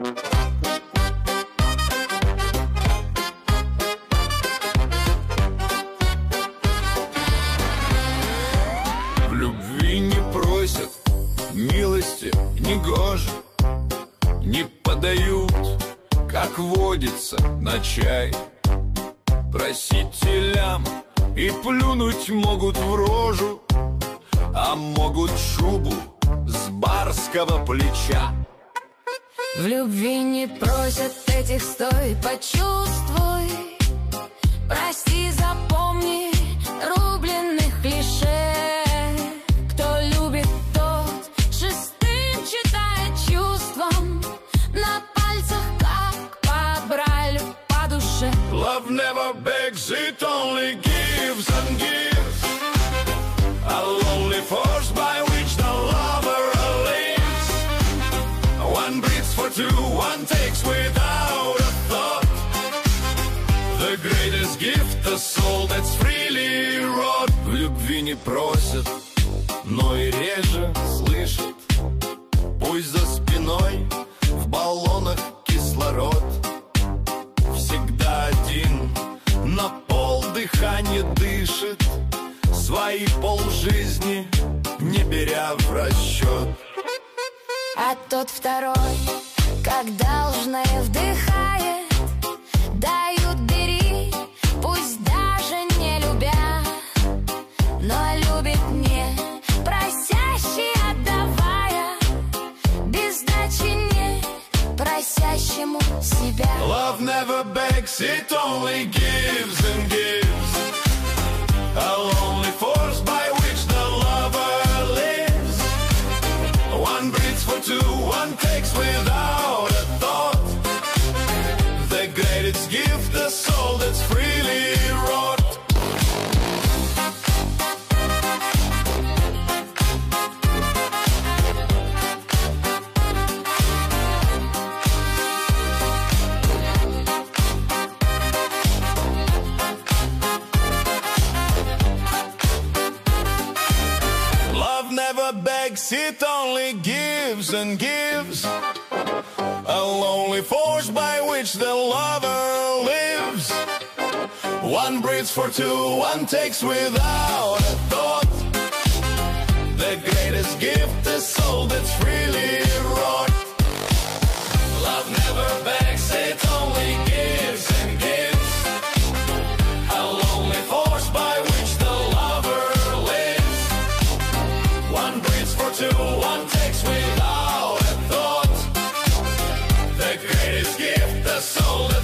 В любви не просят милости, не гоже, не подают, как водится, на чай. Просителям и плюнуть могут в рожу, а могут шубу с барского плеча. В любви не просят этих стой, почувствуй. Прости, запомни рубленных клише. Кто любит, тот шестым читает чувством, на пальцах как по брайлю, по душе. Love never begs, it only gives and gives. A lonely force by which the lover lives. One breathes for two, one takes without a thought. The greatest gift, the soul that's freely wrought. В любви не просят, но и реже слышат. Пусть за спиной в баллонах кислород. Всегда один, на полдыхания дышит, свои полжизни не беря в расчет. А тот второй, как должное, вдыхает. Дают, бери, пусть даже не любя, но любит не просящий, отдавая, без сдачи не просящему себя. Love never begs, it only gives and gives. A lonely force by which the lover lives. One breathes for two, one takes without a thought. The greatest gift, the soul that's freely wrought. Love never begs, it only gives and gives. A lonely force by which the lover lives. One breathes for two, one takes without a thought. The greatest gift, the soul that's freely wrought. Love never begs, it only gives and gives. A lonely force by which the lover lives. One breathes for two, one takes without a thought. The greatest gift, the soul